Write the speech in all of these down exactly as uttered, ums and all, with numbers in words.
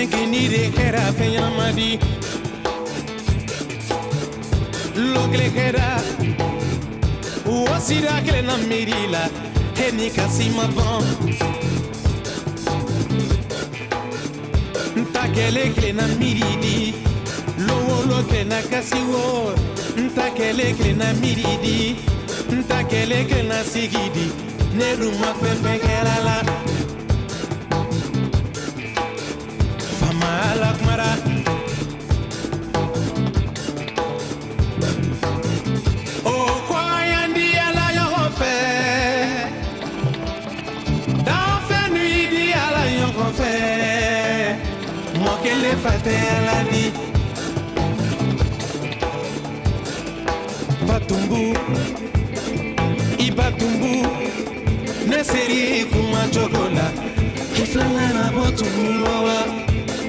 Tenegini de kera fenyamadi Logle kera Wasira kele na mirila Heni kasima bon Ntakele kele na miridi Lowo lo kele na kasiwo Ntakele kele na miridi Ntakele kele na sigidi Neruma fefe kera la Alak mara O kwa yandi ala yo fe Da fe nuit di ala yo fe Mo kele fate ala di Batumbu Ibatumbu Neseri kuma chokola Kiflanga na botumbu wa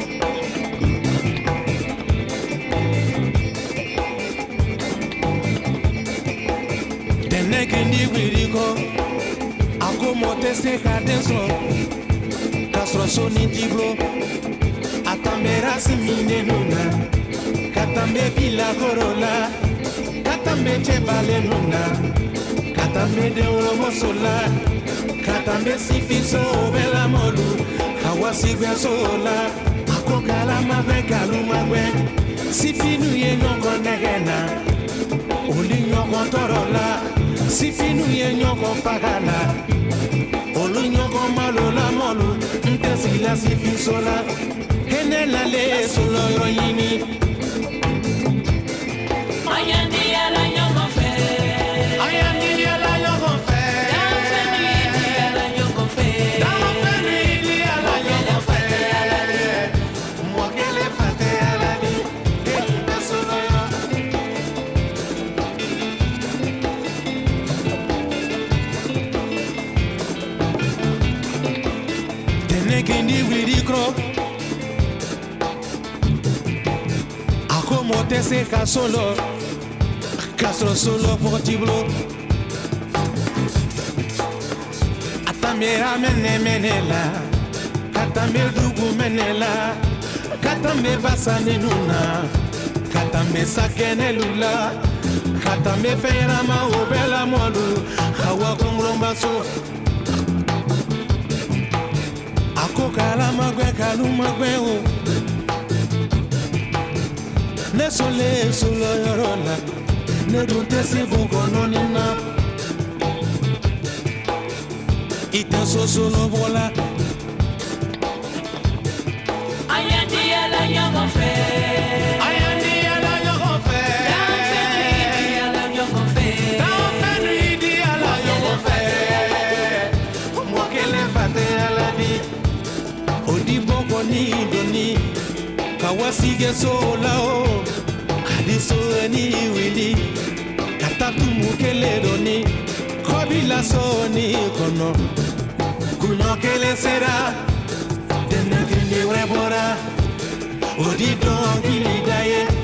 Kendi wiriko Ako moteste kadenso Kasro soni tiblo Atambera simine nuna Katambe pila korola Katambe chebale nuna Katambe de uromosola Katambe sifiso bela molu Kawasigwe sola Ako kalama ve kaluma we Sifinu ye nyongo negena Oli nyongo torola Sifinu ye nyoko pagala Olu nyoko malola molu Ntesila sifisola Henela le solo yoyini Ayandi ala nyoko fe Ayandi ala nyoko fe Danfeni ala nyoko fe Danfeni ala nyoko fe Mwakele fate ala ni Kele solo yo Kendi wirikro Ako motese ka solo Kasro solo potiblo Atamera mene menela Katame dugu menela Katame basane nuna Katame sakene lula Katame feyrama obela molu Hawa kongromba so Ako kalama gwe kaluma gwe o Ne sole solo yorola Ne dunte si bungo nonina Ita so solo vola Ayandi ala yogo fe Ayandi ala yogo fe Danfeni ala yogo fe Danfeni ala yogo fe Mwakele fate ala di Odi boko ni doni Kawasige sola o Kadiso ni wili Katatu mukele doni Kobila so ni kono Kunyo kele sera Dene kini webora Odi don kili daye